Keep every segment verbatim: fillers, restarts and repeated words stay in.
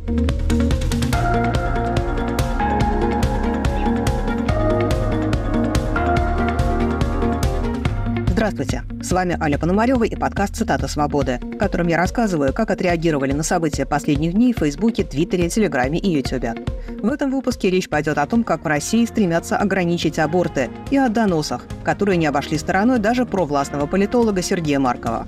Здравствуйте, с вами Аля Пономарева и подкаст «Цитата свободы», в котором я рассказываю, как отреагировали на события последних дней в Фейсбуке, Твиттере, Телеграме и Ютубе. В этом выпуске речь пойдет о том, как в России стремятся ограничить аборты, и о доносах, которые не обошли стороной даже провластного политолога Сергея Маркова.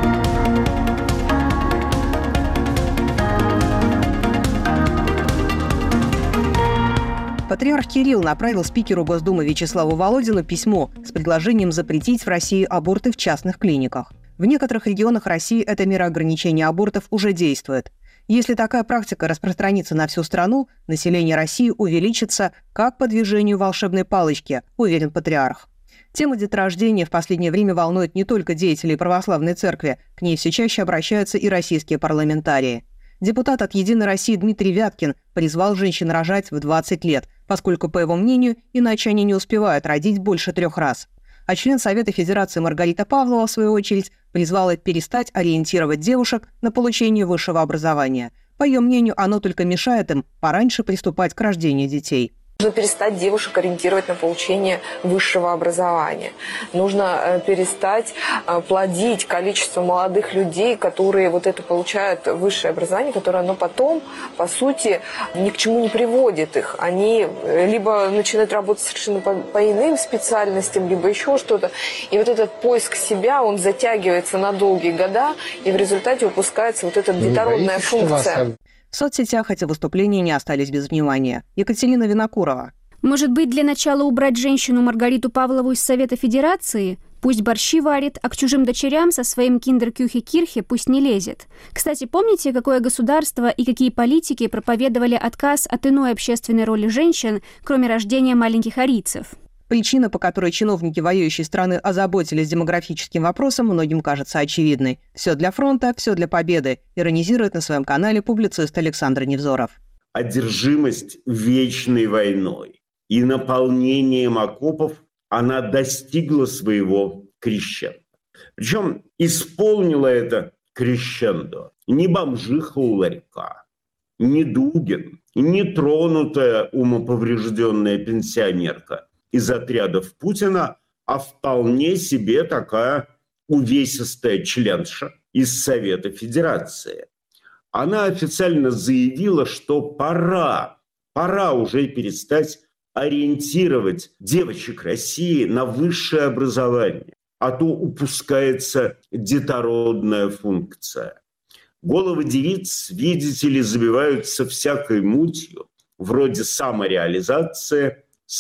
Патриарх Кирилл направил спикеру Госдумы Вячеславу Володину письмо с предложением запретить в России аборты в частных клиниках. В некоторых регионах России эта мера ограничения абортов уже действует. Если такая практика распространится на всю страну, население России увеличится как по движению волшебной палочки, уверен патриарх. Тема деторождения в последнее время волнует не только деятелей православной церкви, к ней все чаще обращаются и российские парламентарии. Депутат от «Единой России» Дмитрий Вяткин призвал женщин рожать в двадцать лет, поскольку, по его мнению, иначе они не успевают родить больше трех раз. А член Совета Федерации Маргарита Павлова, в свою очередь, призвала перестать ориентировать девушек на получение высшего образования. По ее мнению, оно только мешает им пораньше приступать к рождению детей. Нужно перестать девушек ориентировать на получение высшего образования. Нужно перестать плодить количество молодых людей, которые вот это получают высшее образование, которое оно потом, по сути, ни к чему не приводит их. Они либо начинают работать совершенно по, по иным специальностям, либо еще что-то. И вот этот поиск себя, он затягивается на долгие года, и в результате упускается вот эта детородная функция. В соцсетях эти выступления не остались без внимания. Екатерина Винокурова. Может быть, для начала убрать женщину Маргариту Павлову из Совета Федерации? Пусть борщи варит, а к чужим дочерям со своим киндер-кюхе-кирхе пусть не лезет. Кстати, помните, какое государство и какие политики проповедовали отказ от иной общественной роли женщин, кроме рождения маленьких арийцев? Причина, по которой чиновники воюющей страны озаботились демографическим вопросом, многим кажется очевидной. Все для фронта, все для победы, иронизирует на своем канале публицист Александр Невзоров. Одержимость вечной войной и наполнением окопов она достигла своего крещендо. Причем исполнила это крещендо не бомжиха у ларька, не Дугин, не тронутая умоповрежденная пенсионерка из отрядов Путина, а вполне себе такая увесистая членша из Совета Федерации. Она официально заявила, что пора, пора уже перестать ориентировать девочек России на высшее образование, а то упускается детородная функция. Головы девиц, видите ли, забиваются всякой мутью, вроде самореализации,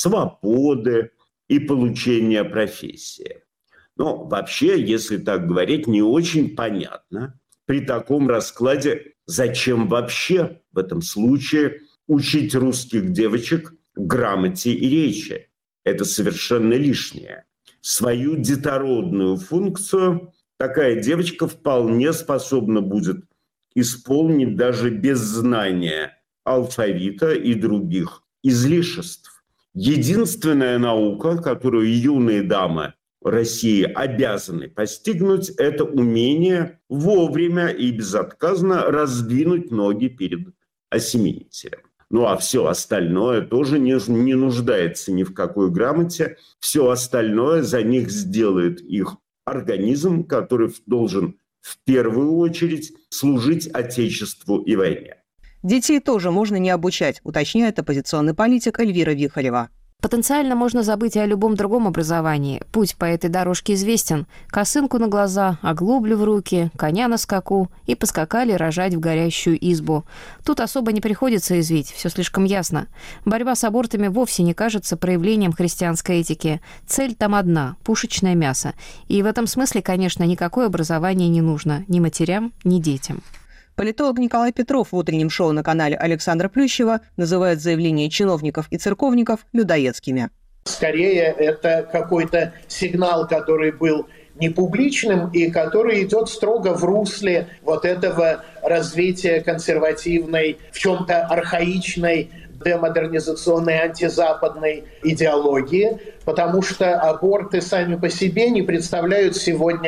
свободы и получения профессии. Но вообще, если так говорить, не очень понятно при таком раскладе, зачем вообще в этом случае учить русских девочек грамоте и речи. Это совершенно лишнее. Свою детородную функцию такая девочка вполне способна будет исполнить даже без знания алфавита и других излишеств. Единственная наука, которую юные дамы России обязаны постигнуть, это умение вовремя и безотказно раздвинуть ноги перед осеменителем. Ну а все остальное тоже не, не нуждается ни в какой грамоте. Все остальное за них сделает их организм, который должен в первую очередь служить Отечеству и войне. Детей тоже можно не обучать, уточняет оппозиционный политик Эльвира Вихарева. Потенциально можно забыть и о любом другом образовании. Путь по этой дорожке известен. Косынку на глаза, оглоблю в руки, коня на скаку и поскакали рожать в горящую избу. Тут особо не приходится извить, все слишком ясно. Борьба с абортами вовсе не кажется проявлением христианской этики. Цель там одна – пушечное мясо. И в этом смысле, конечно, никакое образование не нужно ни матерям, ни детям. Политолог Николай Петров в утреннем шоу на канале Александра Плющева называет заявления чиновников и церковников людоедскими. Скорее, это какой-то сигнал, который был не публичным и который идет строго в русле вот этого развития консервативной, в чем-то архаичной, демодернизационной, антизападной идеологии, потому что аборты сами по себе не представляют сегодня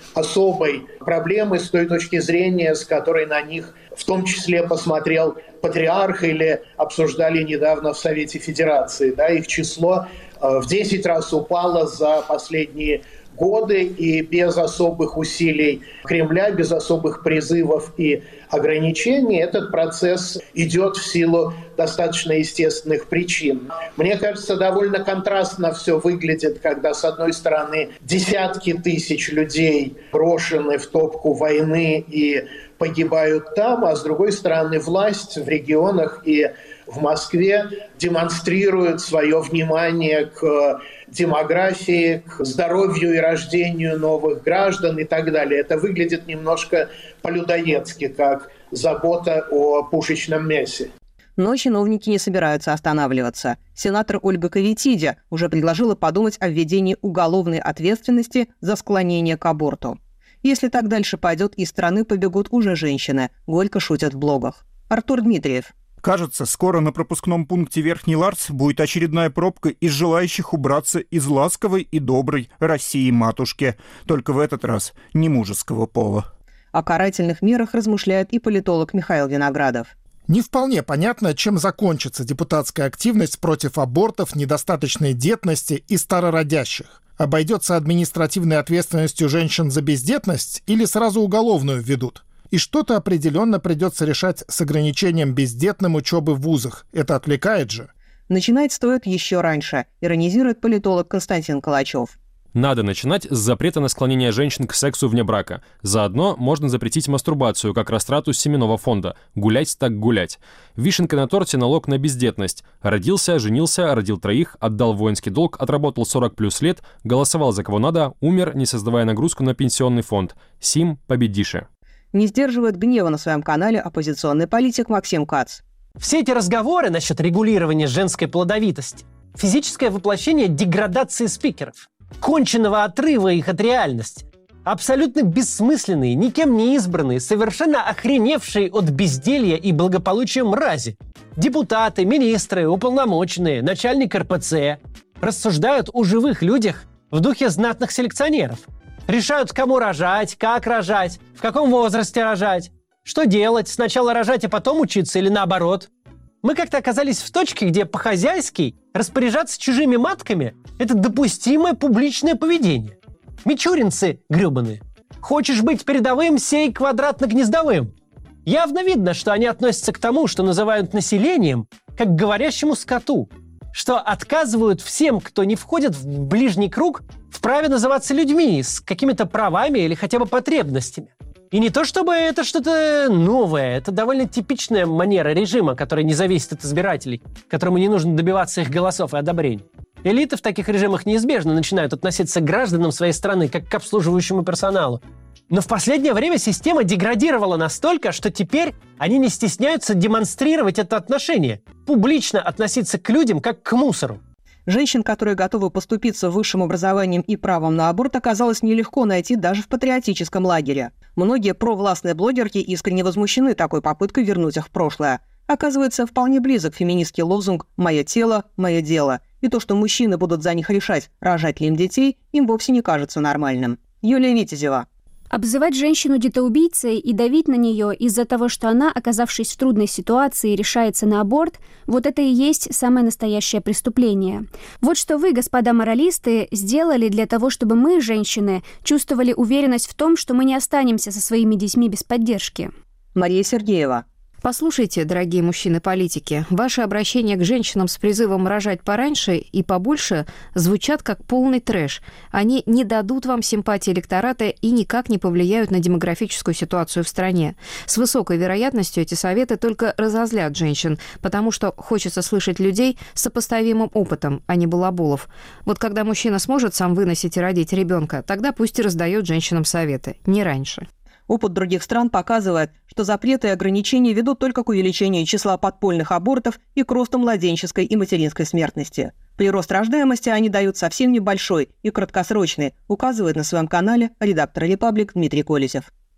особой проблемой с той точки зрения, с которой на них в том числе посмотрел патриарх или обсуждали недавно в Совете Федерации. Да, их число в десять раз упало за последние годы, и без особых усилий Кремля, без особых призывов и ограничений этот процесс идет в силу достаточно естественных причин. Мне кажется, довольно контрастно все выглядит, когда, с одной стороны, десятки тысяч людей брошены в топку войны и погибают там, а с другой стороны, власть в регионах и в Москве демонстрирует свое внимание к демографии, к здоровью и рождению новых граждан и так далее. Это выглядит немножко по-людоедски, как забота о пушечном мясе. Но чиновники не собираются останавливаться. Сенатор Ольга Кавитидя уже предложила подумать о введении уголовной ответственности за склонение к аборту. Если так дальше пойдет, из страны побегут уже женщины, горько шутят в блогах. Артур Дмитриев. Кажется, скоро на пропускном пункте Верхний Ларц будет очередная пробка из желающих убраться из ласковой и доброй России-матушки. Только в этот раз не мужеского пола. О карательных мерах размышляет и политолог Михаил Виноградов. Не вполне понятно, чем закончится депутатская активность против абортов, недостаточной детности и старородящих. Обойдется административной ответственностью женщин за бездетность или сразу уголовную введут? И что-то определенно придется решать с ограничением бездетным учебы в вузах. Это отвлекает же. Начинать стоит еще раньше, иронизирует политолог Константин Калачев. Надо начинать с запрета на склонение женщин к сексу вне брака. Заодно можно запретить мастурбацию как растрату семенного фонда. Гулять так гулять. Вишенка на торте — налог на бездетность. Родился, женился, родил троих, отдал воинский долг, отработал сорок плюс лет, голосовал за кого надо, умер, не создавая нагрузку на пенсионный фонд. Сим победише. Не сдерживает гнева на своем канале оппозиционный политик Максим Кац. Все эти разговоры насчет регулирования женской плодовитости – физическое воплощение деградации спикеров, конченного отрыва их от реальности, абсолютно бессмысленные, никем не избранные, совершенно охреневшие от безделья и благополучия мрази. Депутаты, министры, уполномоченные, начальник эр пэ цэ рассуждают о живых людях в духе знатных селекционеров. Решают, кому рожать, как рожать, в каком возрасте рожать, что делать, сначала рожать, а потом учиться или наоборот. Мы как-то оказались в точке, где по-хозяйски распоряжаться чужими матками – это допустимое публичное поведение. Мичуринцы гребаные. Хочешь быть передовым, сей квадратно-гнездовым. Явно видно, что они относятся к тому, что называют населением, как к говорящему скоту, что отказывают всем, кто не входит в ближний круг, в праве называться людьми с какими-то правами или хотя бы потребностями. И не то чтобы это что-то новое, это довольно типичная манера режима, которая не зависит от избирателей, которому не нужно добиваться их голосов и одобрений. Элиты в таких режимах неизбежно начинают относиться к гражданам своей страны как к обслуживающему персоналу. Но в последнее время система деградировала настолько, что теперь они не стесняются демонстрировать это отношение, публично относиться к людям как к мусору. Женщин, которые готовы поступиться высшим образованием и правом на аборт, оказалось нелегко найти даже в патриотическом лагере. Многие провластные блогерки искренне возмущены такой попыткой вернуть их в прошлое. Оказывается, вполне близок феминистский лозунг «Мое тело, мое дело». И то, что мужчины будут за них решать, рожать ли им детей, им вовсе не кажется нормальным. Юлия Витязева. Обзывать женщину детоубийцей и давить на нее из-за того, что она, оказавшись в трудной ситуации, решается на аборт, вот это и есть самое настоящее преступление. Вот что вы, господа моралисты, сделали для того, чтобы мы, женщины, чувствовали уверенность в том, что мы не останемся со своими детьми без поддержки. Мария Сергеева. Послушайте, дорогие мужчины-политики, ваши обращения к женщинам с призывом рожать пораньше и побольше звучат как полный трэш. Они не дадут вам симпатии электората и никак не повлияют на демографическую ситуацию в стране. С высокой вероятностью эти советы только разозлят женщин, потому что хочется слышать людей с сопоставимым опытом, а не балаболов. Вот когда мужчина сможет сам выносить и родить ребенка, тогда пусть и раздает женщинам советы, не раньше. Опыт других стран показывает, что запреты и ограничения ведут только к увеличению числа подпольных абортов и к росту младенческой и материнской смертности. Прирост рождаемости они дают совсем небольшой и краткосрочный, указывает на своем канале редактор «Репаблик» Дмитрий Колесев.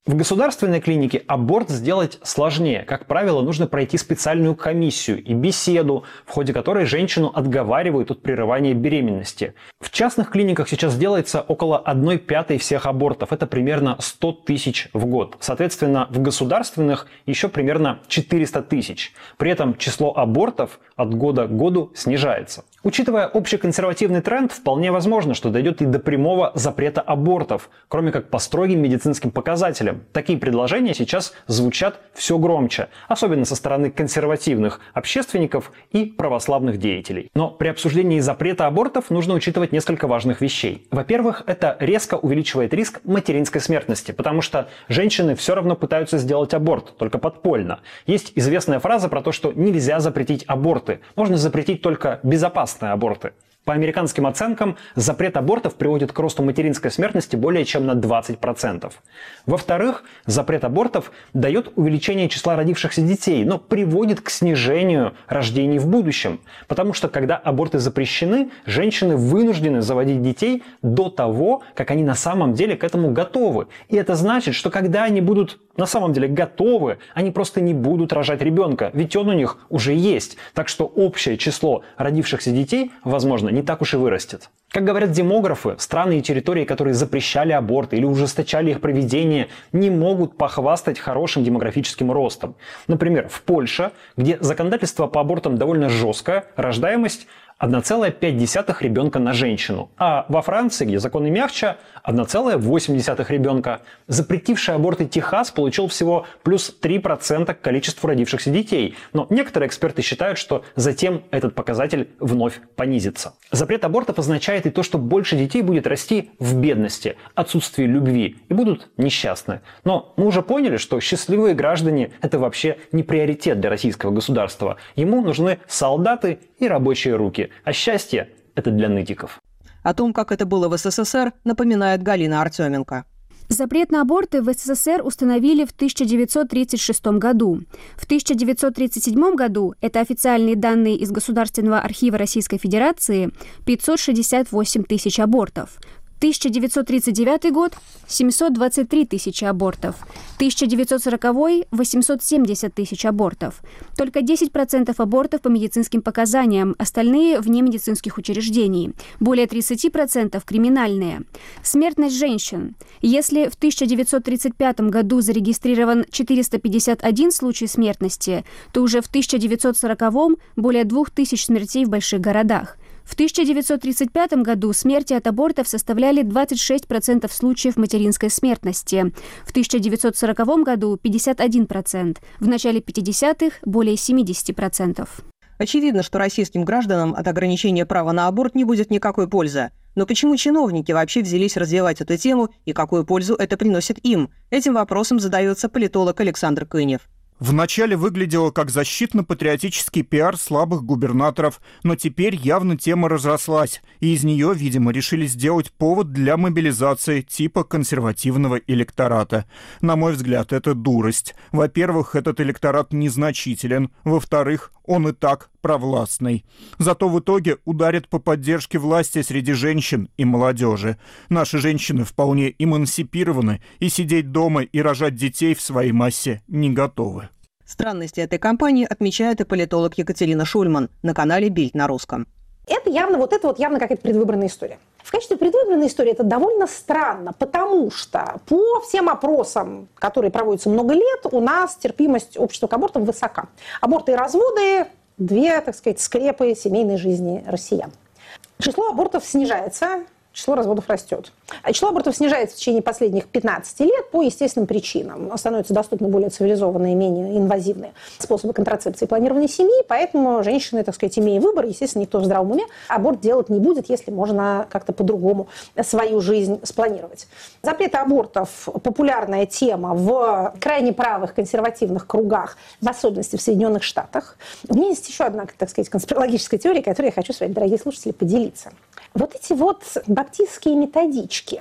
В государственной клинике аборт сделать сложнее. Как правило, нужно пройти специальную комиссию и беседу, в ходе которой женщину отговаривают от прерывания беременности. В частных клиниках сейчас делается около одной пятой всех абортов. Это примерно сто тысяч в год. Соответственно, в государственных еще примерно четыреста тысяч. При этом число абортов от года к году снижается. Учитывая общеконсервативный тренд, вполне возможно, что дойдет и до прямого запрета абортов, кроме как по строгим медицинским показателям. Такие предложения сейчас звучат все громче, особенно со стороны консервативных общественников и православных деятелей. Но при обсуждении запрета абортов нужно учитывать несколько важных вещей. Во-первых, это резко увеличивает риск материнской смертности, потому что женщины все равно пытаются сделать аборт, только подпольно. Есть известная фраза про то, что нельзя запретить аборты, можно запретить только безопасные аборты. По американским оценкам, запрет абортов приводит к росту материнской смертности более чем на двадцать процентов. Во-вторых, запрет абортов дает увеличение числа родившихся детей, но приводит к снижению рождений в будущем. Потому что, когда аборты запрещены, женщины вынуждены заводить детей до того, как они на самом деле к этому готовы. И это значит, что когда они будут на самом деле готовы, они просто не будут рожать ребенка, ведь он у них уже есть. Так что общее число родившихся детей, возможно, не так уж и вырастет. Как говорят демографы, страны и территории, которые запрещали аборты или ужесточали их проведение, не могут похвастать хорошим демографическим ростом. Например, в Польше, где законодательство по абортам довольно жесткое, рождаемость одна целая пять десятых ребенка на женщину. А во Франции, где законы мягче, одна целая восемь десятых ребенка. Запретивший аборты Техас получил всего плюс три процента к количеству родившихся детей. Но некоторые эксперты считают, что затем этот показатель вновь понизится. Запрет абортов означает и то, что больше детей будет расти в бедности, отсутствии любви и будут несчастны. Но мы уже поняли, что счастливые граждане – это вообще не приоритет для российского государства. Ему нужны солдаты и рабочие руки. А счастье – это для нытиков. О том, как это было в СССР, напоминает Галина Артеменко. Запрет на аборты в СССР установили в тысяча девятьсот тридцать шестом году. В тысяча девятьсот тридцать седьмом году, это официальные данные из Государственного архива Российской Федерации, пятьсот шестьдесят восемь тысяч абортов. тысяча девятьсот тридцать девятый год – семьсот двадцать три тысячи абортов. тысяча девятьсот сороковой – восемьсот семьдесят тысяч абортов. Только десять процентов абортов по медицинским показаниям, остальные – вне медицинских учреждений. Более тридцать процентов – криминальные. Смертность женщин. Если в тысяча девятьсот тридцать пятом году зарегистрирован четыреста пятьдесят один случай смертности, то уже в тысяча девятьсот сороковом – более двух тысяч смертей в больших городах. В тысяча девятьсот тридцать пятом году смерти от абортов составляли двадцать шесть процентов случаев материнской смертности. В тысяча девятьсот сороковом году пятьдесят один процент. В начале пятидесятых – более семьдесят процентов. Очевидно, что российским гражданам от ограничения права на аборт не будет никакой пользы. Но почему чиновники вообще взялись развивать эту тему и какую пользу это приносит им? Этим вопросом задается политолог Александр Кынев. Вначале выглядело как защитно-патриотический пиар слабых губернаторов, но теперь явно тема разрослась, и из нее, видимо, решили сделать повод для мобилизации типа консервативного электората. На мой взгляд, это дурость. Во-первых, этот электорат незначителен. Во-вторых, он и так провластный. Зато в итоге ударит по поддержке власти среди женщин и молодежи. Наши женщины вполне эмансипированы и сидеть дома и рожать детей в своей массе не готовы. Странности этой кампании отмечает и политолог Екатерина Шульман на канале «Бильд на русском». Это явно, вот это вот явно какая-то предвыборная история. В качестве предвыборной истории это довольно странно, потому что по всем опросам, которые проводятся много лет, у нас терпимость общества к абортам высока. Аборты и разводы – две, так сказать, скрепы семейной жизни россиян. Число абортов снижается, число разводов растет. А число абортов снижается в течение последних пятнадцати лет по естественным причинам. Становятся доступны более цивилизованные, менее инвазивные способы контрацепции и планирования семьи, поэтому женщины, так сказать, имея выбор, естественно, никто в здравом уме аборт делать не будет, если можно как-то по-другому свою жизнь спланировать. Запрет абортов – популярная тема в крайне правых консервативных кругах, в особенности в Соединенных Штатах. У меня есть еще одна, так сказать, конспирологическая теория, которой я хочу с вами, дорогие слушатели, поделиться. Вот эти вот баптистские методички,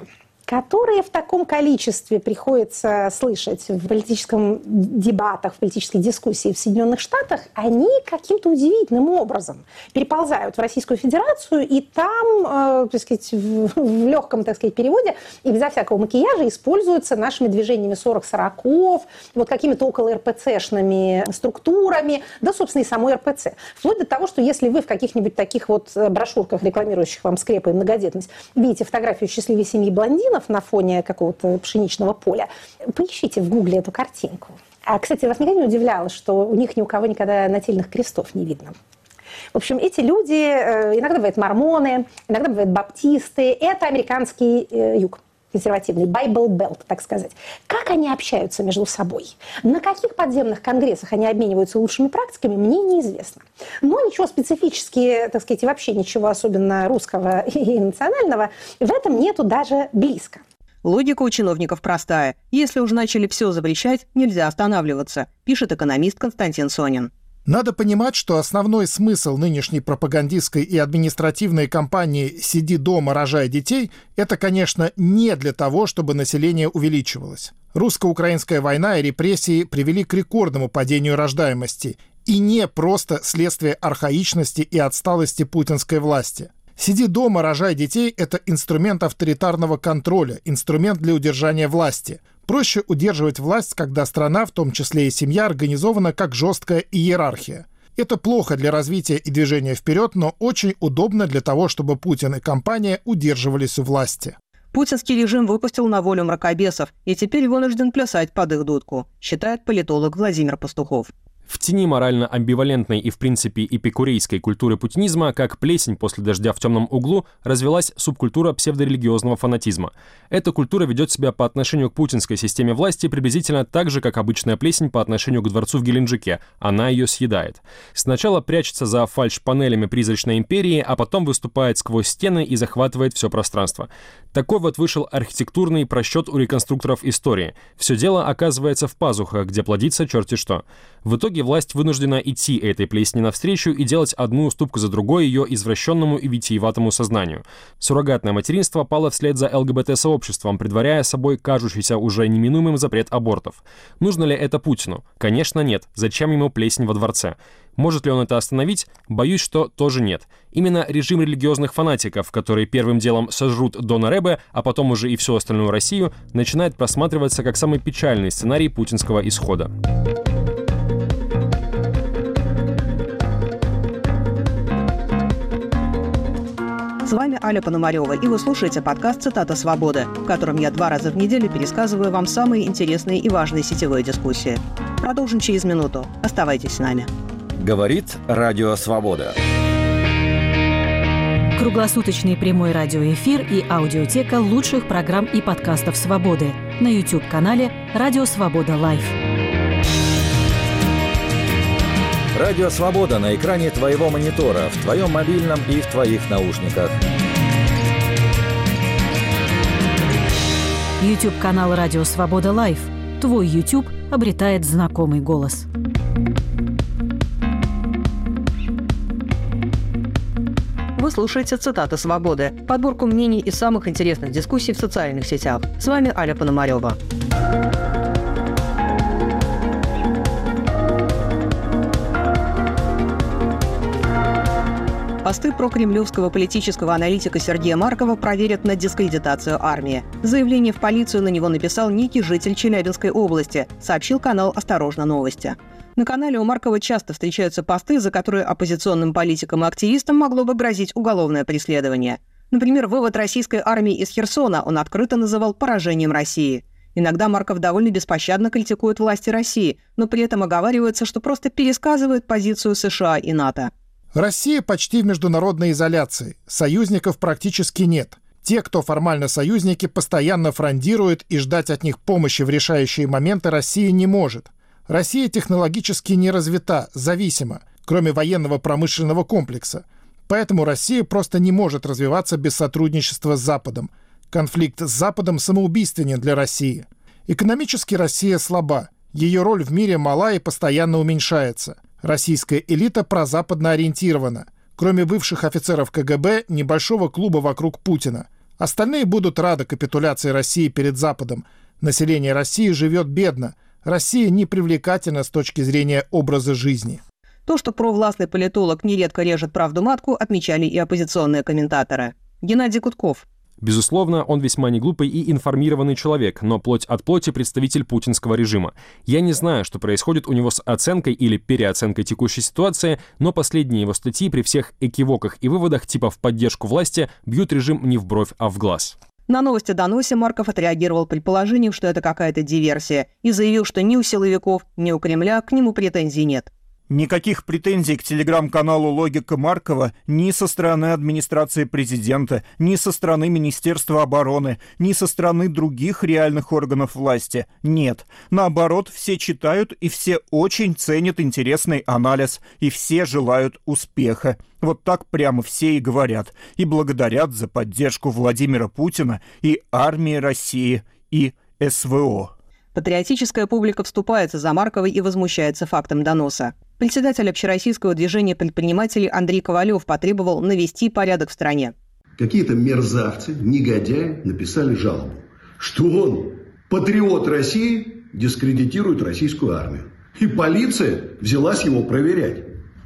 которые в таком количестве приходится слышать в политическом дебатах, в политической дискуссии в Соединенных Штатах, они каким-то удивительным образом переползают в Российскую Федерацию, и там, э, так сказать, в, в легком, так сказать, переводе и безо всякого макияжа используются нашими движениями сорок сороков, вот какими-то около эр пэ цэ-шными структурами, да, собственно, и самой эр пэ цэ. Вплоть до того, что если вы в каких-нибудь таких вот брошюрках, рекламирующих вам скрепы и многодетность, видите фотографию счастливой семьи блондинов на фоне какого-то пшеничного поля, поищите в гугле эту картинку. А, кстати, вас никогда не удивляло, что у них ни у кого никогда нательных крестов не видно? В общем, эти люди, иногда бывают мормоны, иногда бывают баптисты, это американский юг. Консервативный, Bible Belt, так сказать. Как они общаются между собой? На каких подземных конгрессах они обмениваются лучшими практиками, мне неизвестно. Но ничего специфически, так сказать, и вообще ничего особенно русского и национального в этом нету даже близко. Логика у чиновников простая. Если уже начали все запрещать, нельзя останавливаться, пишет экономист Константин Сонин. Надо понимать, что основной смысл нынешней пропагандистской и административной кампании «Сиди дома, рожай детей» — это, конечно, не для того, чтобы население увеличивалось. Русско-украинская война и репрессии привели к рекордному падению рождаемости, и не просто следствие архаичности и отсталости путинской власти. «Сиди дома, рожай детей» — это инструмент авторитарного контроля, инструмент для удержания власти. Проще удерживать власть, когда страна, в том числе и семья, организована как жесткая иерархия. Это плохо для развития и движения вперед, но очень удобно для того, чтобы Путин и компания удерживались у власти. Путинский режим выпустил на волю мракобесов и теперь вынужден плясать под их дудку, считает политолог Владимир Пастухов. В тени морально-амбивалентной и, в принципе, эпикурейской культуры путинизма, как плесень после дождя в темном углу, развилась субкультура псевдорелигиозного фанатизма. Эта культура ведет себя по отношению к путинской системе власти приблизительно так же, как обычная плесень по отношению к дворцу в Геленджике. Она ее съедает. Сначала прячется за фальш-панелями призрачной империи, а потом выступает сквозь стены и захватывает все пространство. Такой вот вышел архитектурный просчет у реконструкторов истории. Все дело оказывается в пазухах, где плодится черти что. В итоге власть вынуждена идти этой плесни навстречу и делать одну уступку за другой ее извращенному и витиеватому сознанию. Суррогатное материнство пало вслед за эл гэ бэ тэ-сообществом, предваряя собой кажущийся уже неминуемым запрет абортов. Нужно ли это Путину? Конечно, нет. Зачем ему плесень во дворце? Может ли он это остановить? Боюсь, что тоже нет. Именно режим религиозных фанатиков, которые первым делом сожрут Дона Рэбе, а потом уже и всю остальную Россию, начинает просматриваться как самый печальный сценарий путинского исхода. С вами Аля Пономарева, и вы слушаете подкаст «Цитата свободы», в котором я два раза в неделю пересказываю вам самые интересные и важные сетевые дискуссии. Продолжим через минуту. Оставайтесь с нами. Говорит Радио Свобода. Круглосуточный прямой радиоэфир и аудиотека лучших программ и подкастов «Свободы» на YouTube-канале «Радио Свобода Лайв». Радио Свобода на экране твоего монитора, в твоем мобильном и в твоих наушниках. YouTube-канал «Радио Свобода Лайв». Твой YouTube обретает знакомый голос. Вы слушаете «Цитаты свободы», подборку мнений из самых интересных дискуссий в социальных сетях. С вами Аля Пономарева. Посты прокремлевского политического аналитика Сергея Маркова проверят на дискредитацию армии. Заявление в полицию на него написал некий житель Челябинской области, сообщил канал «Осторожно, новости». На канале у Маркова часто встречаются посты, за которые оппозиционным политикам и активистам могло бы грозить уголовное преследование. Например, вывод российской армии из Херсона он открыто называл поражением России. Иногда Марков довольно беспощадно критикует власти России, но при этом оговаривается, что просто пересказывает позицию США и НАТО. Россия почти в международной изоляции. Союзников практически нет. Те, кто формально союзники, постоянно фрондируют, и ждать от них помощи в решающие моменты Россия не может. Россия технологически не развита, зависима, кроме военного промышленного комплекса. Поэтому Россия просто не может развиваться без сотрудничества с Западом. Конфликт с Западом самоубийственен для России. Экономически Россия слаба. Ее роль в мире мала и постоянно уменьшается. Российская элита прозападно ориентирована. Кроме бывших офицеров ка гэ бэ, небольшого клуба вокруг Путина. Остальные будут рады капитуляции России перед Западом. Население России живет бедно. Россия не привлекательна с точки зрения образа жизни. То, что провластный политолог нередко режет правду матку, отмечали и оппозиционные комментаторы. Геннадий Гудков. Безусловно, он весьма неглупый и информированный человек, но плоть от плоти представитель путинского режима. Я не знаю, что происходит у него с оценкой или переоценкой текущей ситуации, но последние его статьи при всех экивоках и выводах типа в поддержку власти бьют режим не в бровь, а в глаз. На новость о доносе Марков отреагировал предположением, что это какая-то диверсия, и заявил, что ни у силовиков, ни у Кремля к нему претензий нет. Никаких претензий к телеграм-каналу «Логика Маркова» ни со стороны администрации президента, ни со стороны Министерства обороны, ни со стороны других реальных органов власти нет. Наоборот, все читают и все очень ценят интересный анализ, и все желают успеха. Вот так прямо все и говорят, и благодарят за поддержку Владимира Путина и армии России, и СВО. Патриотическая публика вступается за Маркова и возмущается фактом доноса. Председатель общероссийского движения предпринимателей Андрей Ковалев потребовал навести порядок в стране. Какие-то мерзавцы, негодяи написали жалобу, что он, патриот России, дискредитирует российскую армию. И полиция взялась его проверять.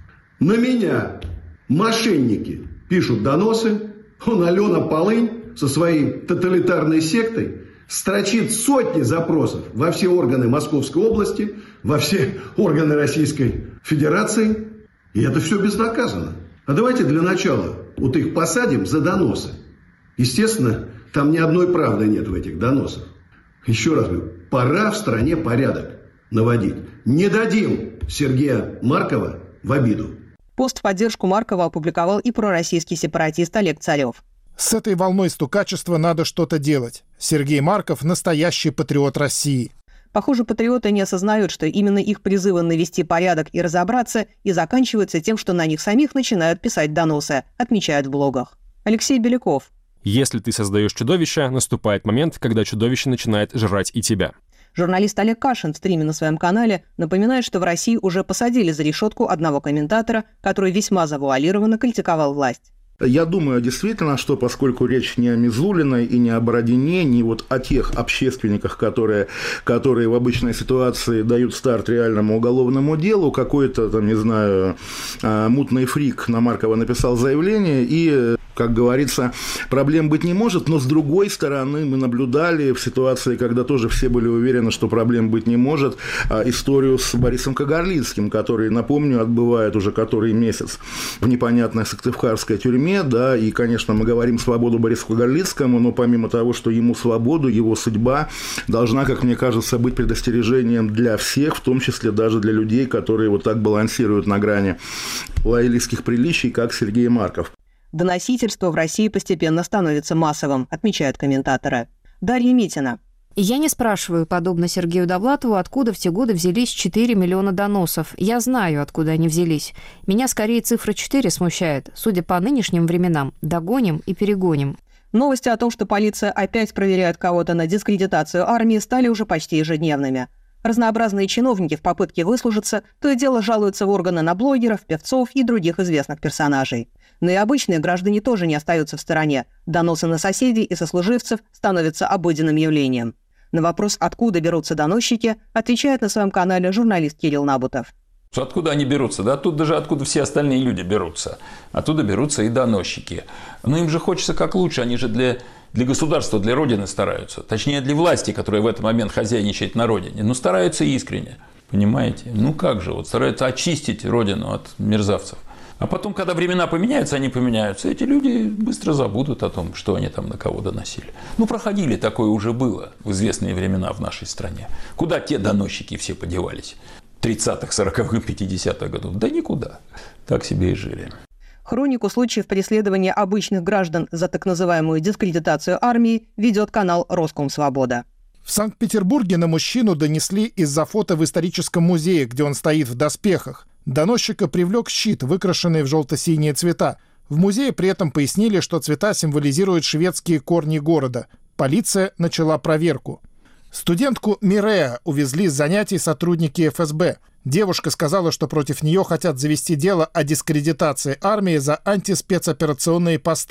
На меня мошенники пишут доносы, он, Алена Полынь, со своей тоталитарной сектой строчит сотни запросов во все органы Московской области, во все органы Российской Федерации. И это все безнаказанно. А давайте для начала вот их посадим за доносы. Естественно, там ни одной правды нет в этих доносах. Еще раз говорю, пора в стране порядок наводить. Не дадим Сергея Маркова в обиду. Пост в поддержку Маркова опубликовал и пророссийский сепаратист Олег Царев. С этой волной стукачества надо что-то делать. Сергей Марков – настоящий патриот России. Похоже, патриоты не осознают, что именно их призывы навести порядок и разобраться и заканчиваются тем, что на них самих начинают писать доносы, отмечают в блогах. Алексей Беляков. Если ты создаешь чудовище, наступает момент, когда чудовище начинает жрать и тебя. Журналист Олег Кашин в стриме на своем канале напоминает, что в России уже посадили за решетку одного комментатора, который весьма завуалированно критиковал власть. Я думаю действительно, что поскольку речь не о Мизулиной и не о Бородине, не вот о тех общественниках, которые, которые в обычной ситуации дают старт реальному уголовному делу, какой-то, там, не знаю, мутный фрик на Маркова написал заявление и, как говорится, проблем быть не может, но с другой стороны мы наблюдали в ситуации, когда тоже все были уверены, что проблем быть не может, историю с Борисом Кагарлицким, который, напомню, отбывает уже который месяц в непонятной сыктывкарской тюрьме. Да, и, конечно, мы говорим свободу Борису Кагарлицкому, но помимо того, что ему свободу, его судьба должна, как мне кажется, быть предостережением для всех, в том числе даже для людей, которые вот так балансируют на грани лоялистских приличий, как Сергей Марков. Доносительство в России постепенно становится массовым, отмечают комментаторы. Дарья Митина. Я не спрашиваю, подобно Сергею Довлатову, откуда в те годы взялись четыре миллиона доносов. Я знаю, откуда они взялись. Меня скорее цифра четыре смущает. Судя по нынешним временам, догоним и перегоним. Новости о том, что полиция опять проверяет кого-то на дискредитацию армии, стали уже почти ежедневными. Разнообразные чиновники в попытке выслужиться то и дело жалуются в органы на блогеров, певцов и других известных персонажей. Но и обычные граждане тоже не остаются в стороне. Доносы на соседей и сослуживцев становятся обыденным явлением. На вопрос, откуда берутся доносчики, отвечает на своем канале журналист Кирилл Набутов. Откуда они берутся? Да оттуда же, откуда все остальные люди берутся. Оттуда берутся и доносчики. Но им же хочется как лучше, они же для, для государства, для Родины стараются. Точнее, для власти, которая в этот момент хозяйничает на Родине. Но стараются искренне, понимаете? Ну как же, вот стараются очистить Родину от мерзавцев. А потом, когда времена поменяются, они поменяются. Эти люди быстро забудут о том, что они там на кого доносили. Ну, проходили, такое уже было в известные времена в нашей стране. Куда те доносчики все подевались? тридцатых, сороковых, пятидесятых годов? Да никуда. Так себе и жили. Хронику случаев преследования обычных граждан за так называемую дискредитацию армии ведет канал «Роскомсвобода». В Санкт-Петербурге на мужчину донесли из-за фото в историческом музее, где он стоит в доспехах. Доносчика привлек щит, выкрашенный в желто-синие цвета. В музее при этом пояснили, что цвета символизируют шведские корни города. Полиция начала проверку. Студентку Мирея увезли с занятий сотрудники эф эс бэ. Девушка сказала, что против нее хотят завести дело о дискредитации армии за антиспецоперационные посты.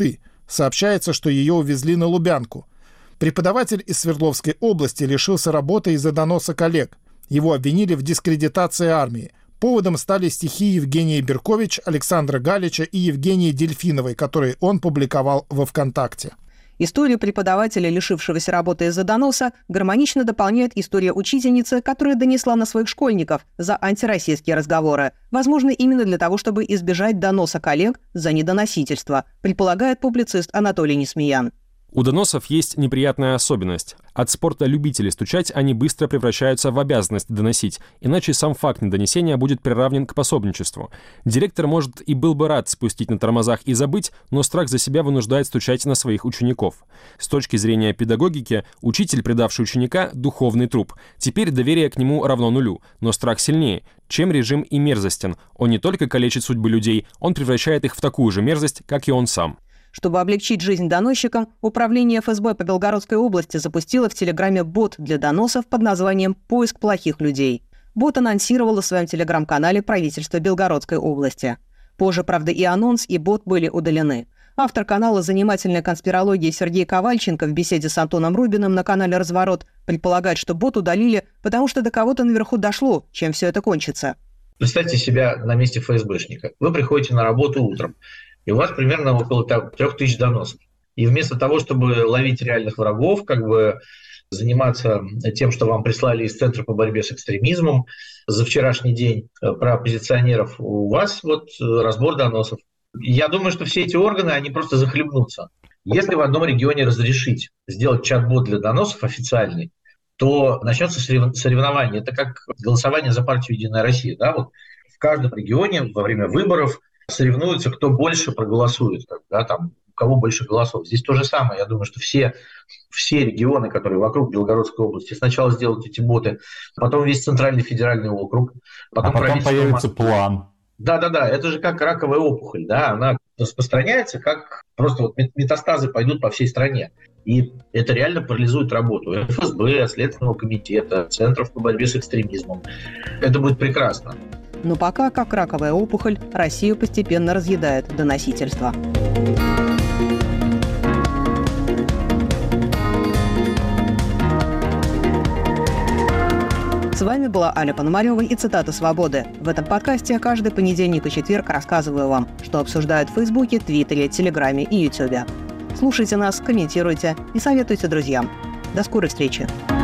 Сообщается, что ее увезли на Лубянку. Преподаватель из Свердловской области лишился работы из-за доноса коллег. Его обвинили в дискредитации армии. Поводом стали стихи Евгения Беркович, Александра Галича и Евгении Дельфиновой, которые он публиковал во ВКонтакте. Историю преподавателя, лишившегося работы из-за доноса, гармонично дополняет история учительницы, которая донесла на своих школьников за антироссийские разговоры. Возможно, именно для того, чтобы избежать доноса коллег за недоносительство, предполагает публицист Анатолий Несмеян. У доносов есть неприятная особенность. От спорта любителей стучать они быстро превращаются в обязанность доносить, иначе сам факт недонесения будет приравнен к пособничеству. Директор, может, и был бы рад спустить на тормозах и забыть, но страх за себя вынуждает стучать на своих учеников. С точки зрения педагогики, учитель, предавший ученика, духовный труп. Теперь доверие к нему равно нулю, но страх сильнее. Чем режим и мерзостен? Он не только калечит судьбы людей, он превращает их в такую же мерзость, как и он сам. Чтобы облегчить жизнь доносчикам, Управление эф эс бэ по Белгородской области запустило в Телеграме бот для доносов под названием «Поиск плохих людей». Бот анонсировало в своем Телеграм-канале правительство Белгородской области. Позже, правда, и анонс, и бот были удалены. Автор канала «Занимательная конспирология» Сергей Ковальченко в беседе с Антоном Рубиным на канале «Разворот» предполагает, что бот удалили, потому что до кого-то наверху дошло, чем все это кончится. Представьте себя на месте эф эс бэшника. Вы приходите на работу утром, и у вас примерно около трех тысяч доносов. И вместо того, чтобы ловить реальных врагов, как бы заниматься тем, что вам прислали из Центра по борьбе с экстремизмом за вчерашний день про оппозиционеров, у вас вот разбор доносов. Я думаю, что все эти органы, они просто захлебнутся. Если в одном регионе разрешить сделать чат-бот для доносов официальный, то начнется соревнование. Это как голосование за партию «Единая Россия». Да? Вот в каждом регионе во время выборов соревнуются, кто больше проголосует, да, там, у кого больше голосов. Здесь то же самое. Я думаю, что все, все регионы, которые вокруг Белгородской области, сначала сделают эти боты, потом весь центральный федеральный округ, потом, а потом появится план. Да-да-да, это же как раковая опухоль, да, она распространяется, как просто вот метастазы пойдут по всей стране. И это реально парализует работу эф эс бэ, Следственного комитета, Центров по борьбе с экстремизмом. Это будет прекрасно. Но пока, как раковая опухоль, Россию постепенно разъедает доносительство. С вами была Аля Пономарева и цитата «Свободы». В этом подкасте каждый понедельник и четверг рассказываю вам, что обсуждают в Фейсбуке, Твиттере, Телеграме и Ютубе. Слушайте нас, комментируйте и советуйте друзьям. До скорой встречи!